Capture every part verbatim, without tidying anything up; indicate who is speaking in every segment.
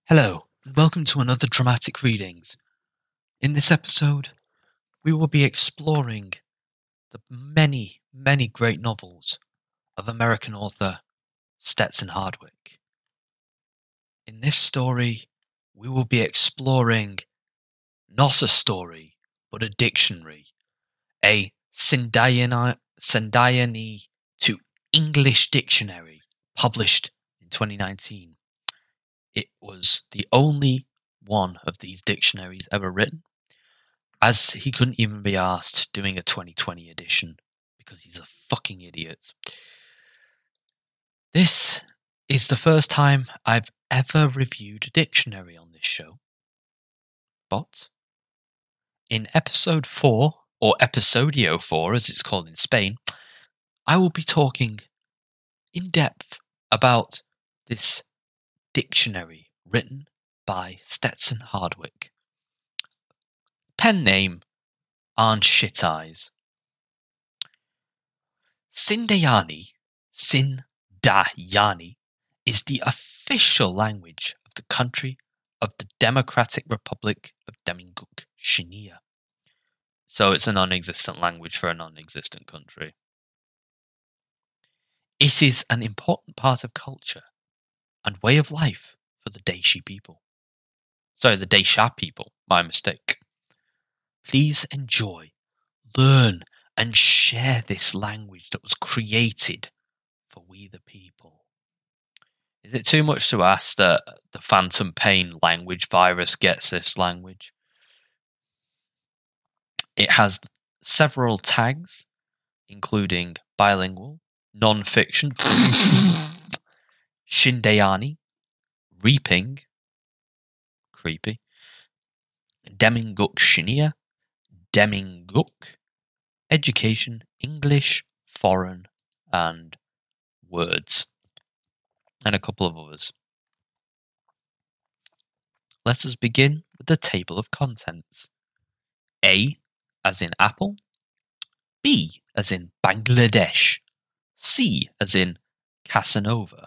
Speaker 1: Hello, and welcome to another Dramatic Readings. In this episode, we will be exploring the many, many great novels of American author Stetson Hardwicke. In this story, we will be exploring not a story, but a dictionary, a Sindayani to English dictionary published in twenty nineteen. It was the only one of these dictionaries ever written, as he couldn't even be asked doing a twenty twenty edition because he's a fucking idiot. This is the first time I've ever reviewed a dictionary on this show. But in episode four, or episodio four as it's called in Spain, I will be talking in depth about this dictionary written by Stetson Hardwicke. Pen name Aren't Shit Eyes. Sindayani, Sindayani, is the official language of the country of the Democratic Republic of Deminguk Shinia. So it's a non-existent language for a non-existent country. It is an important part of culture and way of life for the Daishi people. Sorry, the Daisha people, my mistake. Please enjoy, learn, and share this language that was created for we the people. Is it too much to ask that the Phantom Pain language virus gets this language? It has several tags, including bilingual, non-fiction, Shindayani, reaping, creepy, Deminguk Shinia, Deminguk, education, English, foreign, and words, and a couple of others. Let us begin with the table of contents. A as in apple, B as in Bangladesh, C as in Casanova.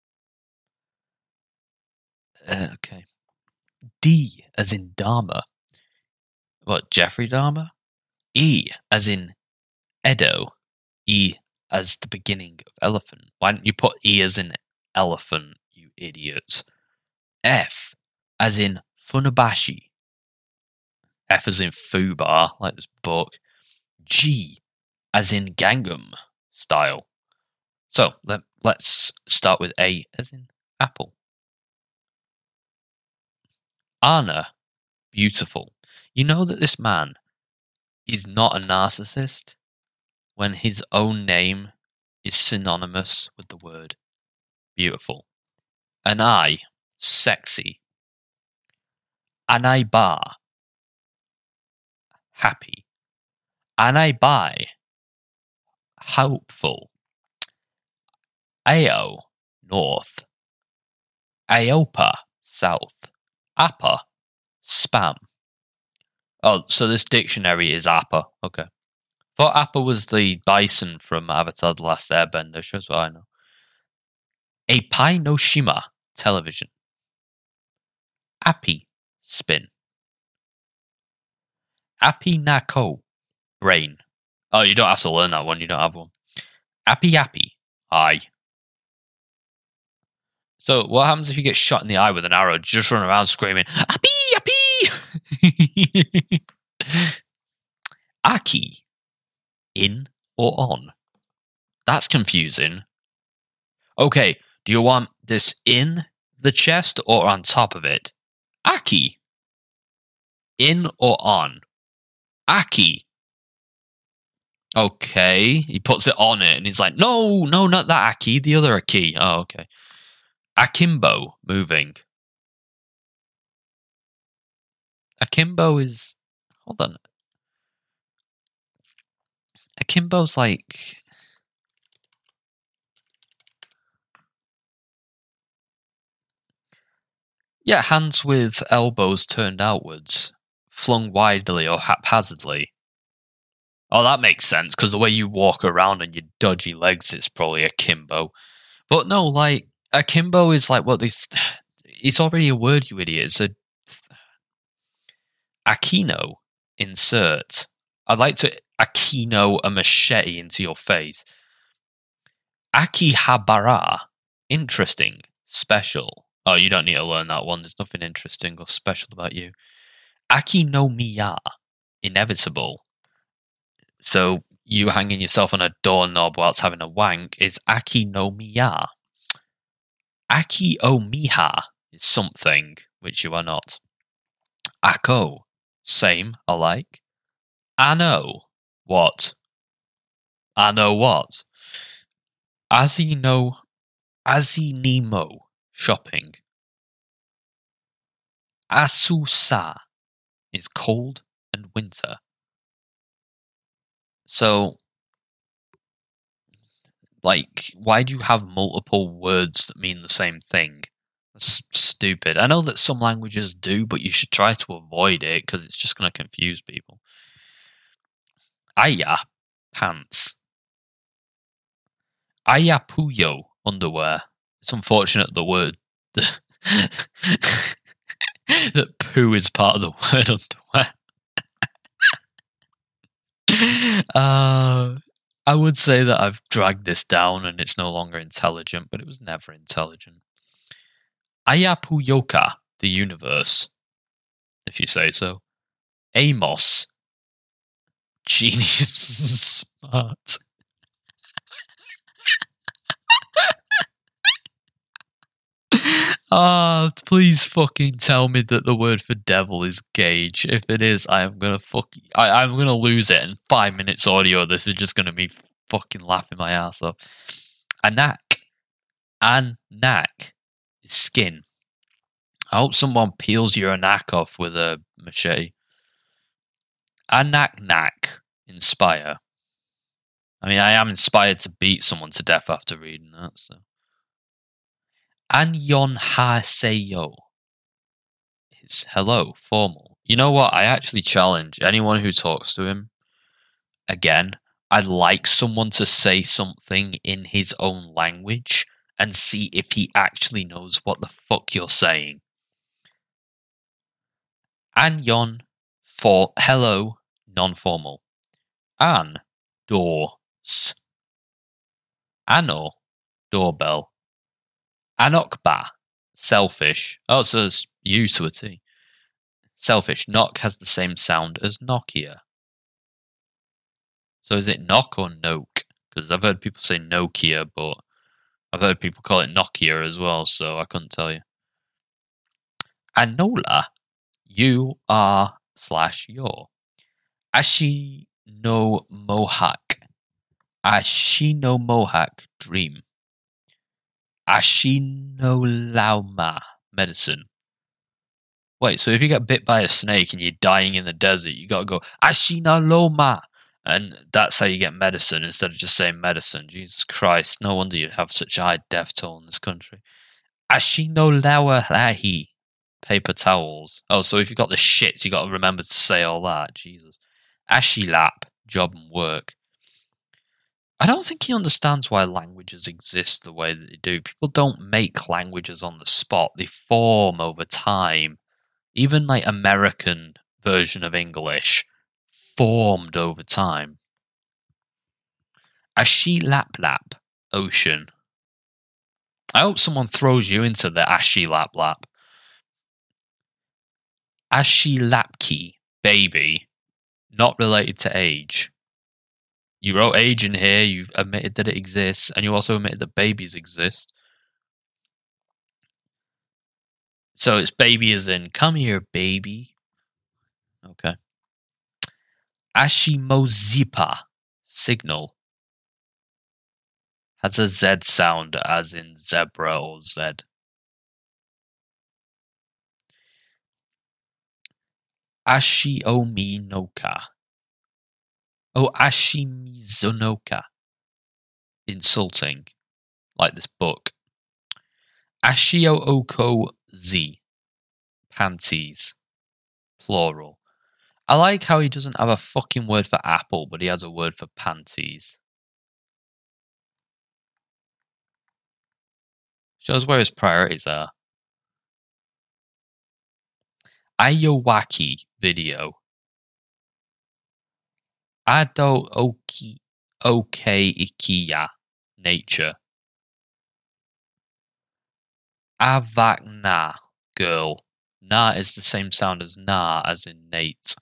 Speaker 1: Uh, okay. D as in Dharma. What, Jeffrey Dahmer? E as in Edo. E as the beginning of elephant. Why don't you put E as in elephant, you idiots? F as in Funabashi. F as in Fubar, like this book. G as in Gangnam style. So, let, let's start with A as in apple. Anna, beautiful. You know that this man is not a narcissist when his own name is synonymous with the word beautiful. And I, sexy. Anai ba, happy. Anai bai, hopeful. Ao, north. Aopa, south. Appa, spam. Oh, so this dictionary is Appa. Okay. Thought Appa was the bison from Avatar The Last Airbender. Shows what I know. Eipai no Shima, television. Appy, spin. Appy Nako, brain. Oh, you don't have to learn that one. You don't have one. Appy Appy, eye. So what happens if you get shot in the eye with an arrow? Just run around screaming, Appy, Appy! Aki, in or on. That's confusing. Okay, do you want this in the chest or on top of it? Aki, in or on. Aki. Okay, he puts it on it and he's like, no, no, not that Aki, the other Aki. Oh, okay. Akimbo, moving. Akimbo is... Hold on. Akimbo's like... Yeah, hands with elbows turned outwards, flung widely or haphazardly. Oh, that makes sense, because the way you walk around on your dodgy legs is probably akimbo. But no, like, akimbo is like what these... it's already a word, you idiot. It's a Akino insert. I'd like to Akino a machete into your face. Akihabara. Interesting. Special. Oh, you don't need to learn that one. There's nothing interesting or special about you. Akinomiya. Inevitable. So you hanging yourself on a doorknob whilst having a wank is Akinomiya. Akiomiha is something which you are not. Ako. Same, alike. Ano. What? Ano what? Azino. Azinimo. Shopping. Asusa is cold and winter. So, like, why do you have multiple words that mean the same thing? That's stupid. I know that some languages do, but you should try to avoid it because it's just going to confuse people. Aya, pants. Ayapuyo, underwear. It's unfortunate the word that, that poo is part of the word underwear. uh, I would say that I've dragged this down and it's no longer intelligent, but it was never intelligent. Ayapuyoka, the universe, if you say so. Amos, genius, smart. Ah, oh, please fucking tell me that the word for devil is gauge. If it is, I am gonna fuck. I, I'm gonna lose it in five minutes audio. This is just gonna be fucking laughing my ass off. Anak, anak is skin. I hope someone peels your anak off with a machete. Anak-nak, inspire. I mean, I am inspired to beat someone to death after reading that, so. Anyon haseyo is hello, formal. You know what? I actually challenge anyone who talks to him. Again, I'd like someone to say something in his own language and see if he actually knows what the fuck you're saying. Anyon, for hello, non-formal. An, doors. Ano, doorbell. Anokba, selfish. Oh, so it's you to a T. Selfish. Knock has the same sound as Nokia. So is it knock or noke? Because I've heard people say Nokia, but I've heard people call it Nokia as well, so I couldn't tell you. Anola, you are slash your. Ashi no mohak. Ashi no mohak, dream. Ashinolauma, medicine. Wait, so if you get bit by a snake and you're dying in the desert, you gotta go Ashinoloma, and that's how you get medicine instead of just saying medicine. Jesus Christ, no wonder you'd have such a high death toll in this country. Ashinolawalahi, paper towels. Oh, so if you got the shits, you gotta remember to say all that. Jesus. Ashilap, job and work. I don't think he understands why languages exist the way that they do. People don't make languages on the spot. They form over time. Even like American version of English formed over time. Ashi lap lap, ocean. I hope someone throws you into the Ashi lap lap. Ashi lapki, baby, not related to age. You wrote age in here, you've admitted that it exists, and you also admitted that babies exist. So it's baby as in, come here, baby. Okay. Ashimozipa, signal. Has a Z sound as in zebra or Z. Ashiomi noka. Oh, Ashimizunoka. Insulting. Like this book. Ashio Oko Z. Panties. Plural. I like how he doesn't have a fucking word for apple, but he has a word for panties. Shows where his priorities are. Ayowaki video. Ado Oki Oke Ikiya nature. Avakna girl. Na is the same sound as na as in Nate.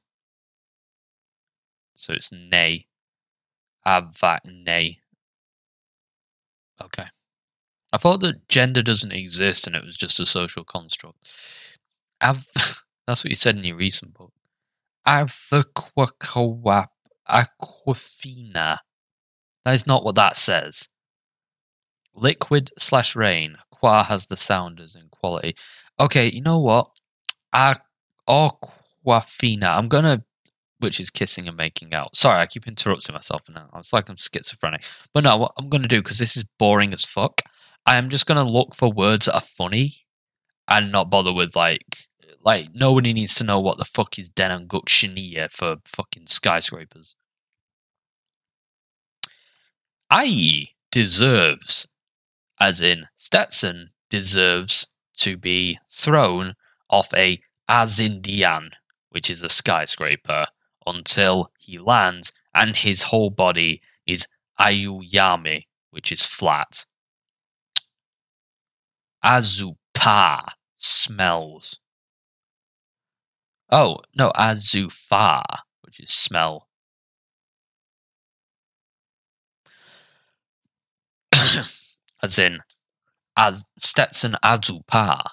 Speaker 1: So it's nay. Avakne. Okay. I thought that gender doesn't exist and it was just a social construct. Av That's what you said in your recent book. Avaquakawap Aquafina. That is not what that says. Liquid slash rain. Qua has the sound as in quality. Okay, you know what? Aquafina. I'm gonna, which is kissing and making out. Sorry, I keep interrupting myself now. I was like I'm schizophrenic. But no, what I'm gonna do, because this is boring as fuck, I am just gonna look for words that are funny and not bother with like like nobody needs to know what the fuck is Denanguk Shiniya for fucking skyscrapers. I deserves, as in Stetson deserves to be thrown off a Azindian, which is a skyscraper, until he lands and his whole body is Ayuyami, which is flat. Azupa smells. Oh, no, Azufa, which is smell. As in, as Stetson Azupa.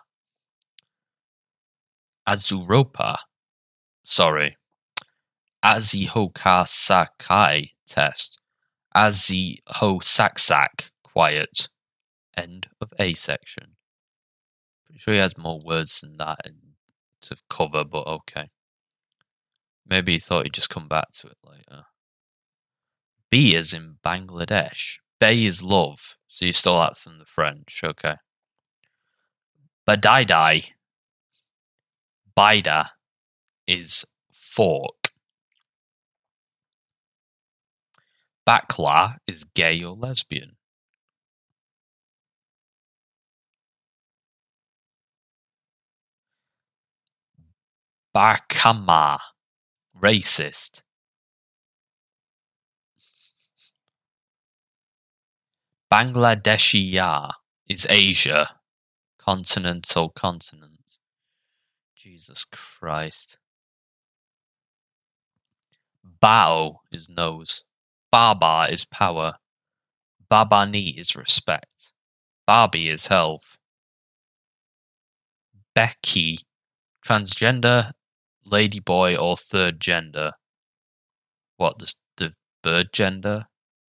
Speaker 1: Azuropa. Sorry. Azihoka Sakai test. Azihosaksak quiet. End of A section. Pretty sure he has more words than that to cover, but okay. Maybe he thought he'd just come back to it later. B is in Bangladesh. Bay is love. So you stole that from the French, okay. Badaidai. Bida is fork. Bakla is gay or lesbian. Bakama, racist. Bangladeshiya is Asia, continental continent. Jesus Christ. Bao is nose. Baba is power. Babani is respect. Barbie is health. Becky, transgender, ladyboy, or third gender. What, the, the bird gender?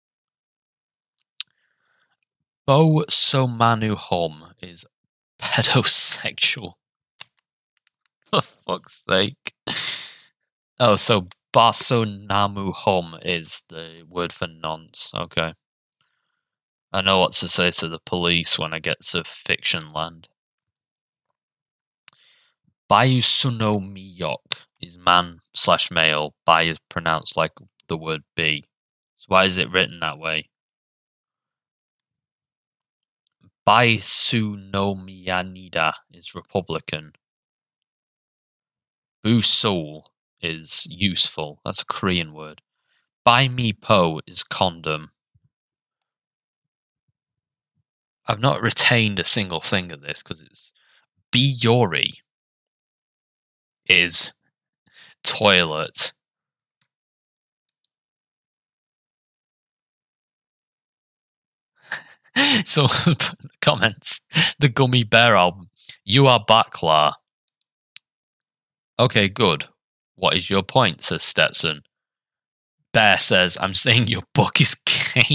Speaker 1: Bo Somanu Hom is pedosexual. For fuck's sake. Oh, so Basonamu Hom is the word for nonce. Okay. I know what to say to the police when I get to fiction land. Bayusuno Miyok is man slash male. Bai is pronounced like the word B. So why is it written that way? Baisunomiyanida is Republican. Busul is useful. That's a Korean word. Bai Mi Po is condom. I've not retained a single thing of this because it's Biyori is toilet. So comments. The Gummy Bear album. You are Bakla. Okay, good. What is your point, says Stetson. Bear says, I'm saying your book is gay.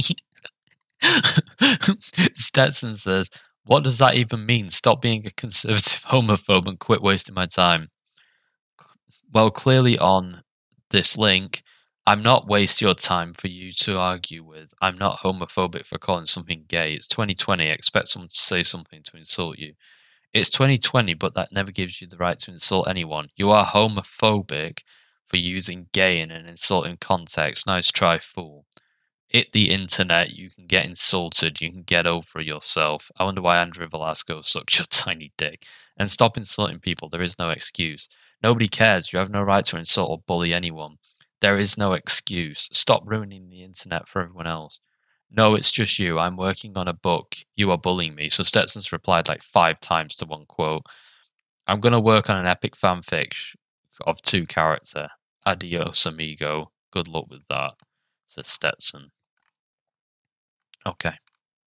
Speaker 1: Stetson says, what does that even mean? Stop being a conservative homophobe and quit wasting my time. Well, clearly on this link, I'm not wasting your time for you to argue with. I'm not homophobic for calling something gay. It's twenty twenty. I expect someone to say something to insult you. It's twenty twenty, but that never gives you the right to insult anyone. You are homophobic for using gay in an insulting context. Nice try, fool. hit the internet, you can get insulted, you can get over yourself. I wonder why Andrew Velasco sucks your tiny dick. And stop insulting people. There is no excuse. Nobody cares. You have no right to insult or bully anyone. There is no excuse. Stop ruining the internet for everyone else. No, it's just you. I'm working on a book. You are bullying me. So Stetson's replied like five times to one quote. I'm going to work on an epic fanfic of two character. Adios, amigo. Good luck with that, says Stetson. Okay.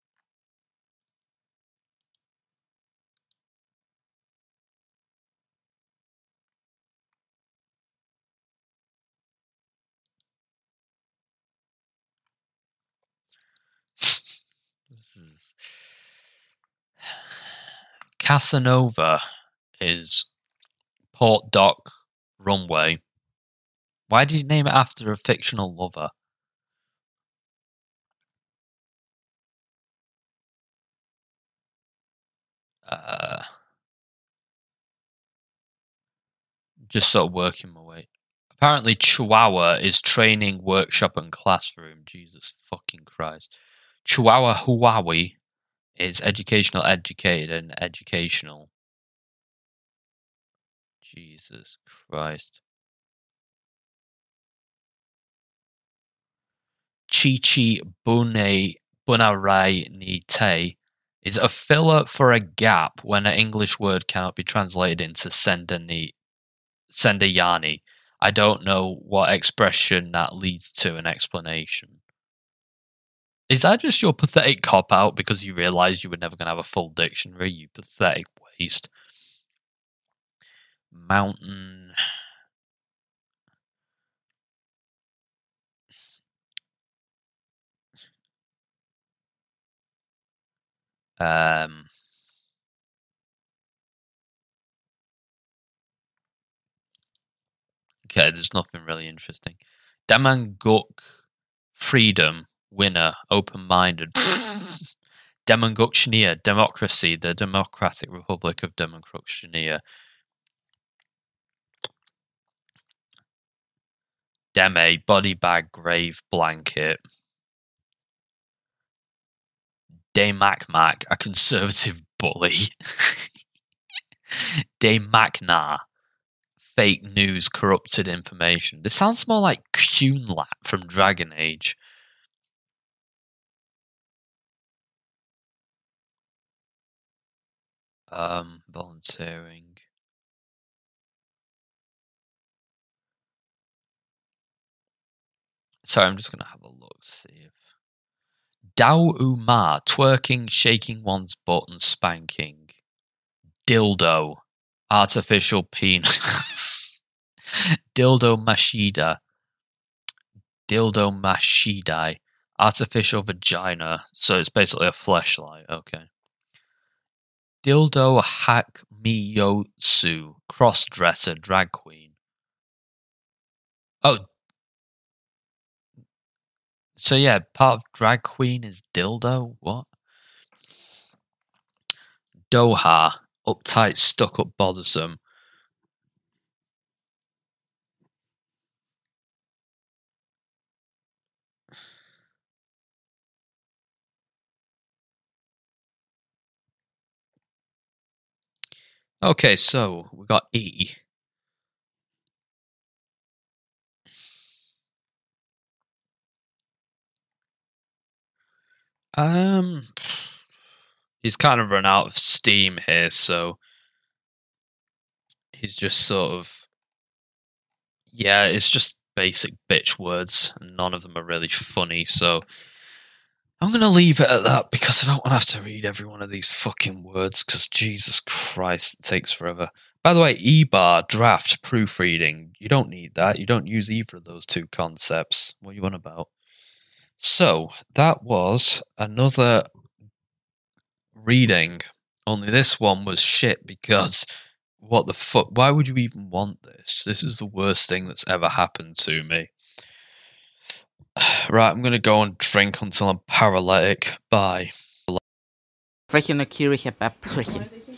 Speaker 1: This is... Casanova is Port Dock Runway. Why did you name it after a fictional lover? Uh, just sort of working my way. Apparently, Chihuahua is training, workshop, and classroom. Jesus fucking Christ. Chihuahua Huawei is educational, educated, and educational. Jesus Christ. Chichi Bune Bunarai Ni Te is a filler for a gap when an English word cannot be translated into Sendani, Sendayani. I don't know what expression that leads to an explanation. Is that just your pathetic cop-out because you realised you were never going to have a full dictionary, you pathetic waste? Mountain... Um... Okay, there's nothing really interesting. Demanguk Freedom, winner, open-minded. Demanguk democracy, the Democratic Republic of Demanguk. Deme, body bag, grave, blanket. Demakmak, a conservative bully. Demakna, fake news, corrupted information. This sounds more like Kunlat from Dragon Age. Um, volunteering. Sorry, I'm just going to have a look, see if... Dao Umar, twerking, shaking one's butt and spanking. Dildo, artificial penis. Dildo Mashida. Dildo Mashidai, artificial vagina. So it's basically a fleshlight, okay. Dildo Hakmiyotsu, cross-dresser, drag queen. Oh. So yeah, part of drag queen is dildo? What? Doha, uptight, stuck-up, bothersome. Okay, so we got E. Um, he's kind of run out of steam here, so he's just sort of... Yeah, it's just basic bitch words, and none of them are really funny, so I'm going to leave it at that because I don't want to have to read every one of these fucking words because Jesus Christ, it takes forever. By the way, E-bar, draft, proofreading, you don't need that. You don't use either of those two concepts. What are you on about? So, that was another reading, only this one was shit because what the fuck? Why would you even want this? This is the worst thing that's ever happened to me. Right, I'm gonna go and drink until I'm paralytic. Bye.
Speaker 2: Welche Nakiri heb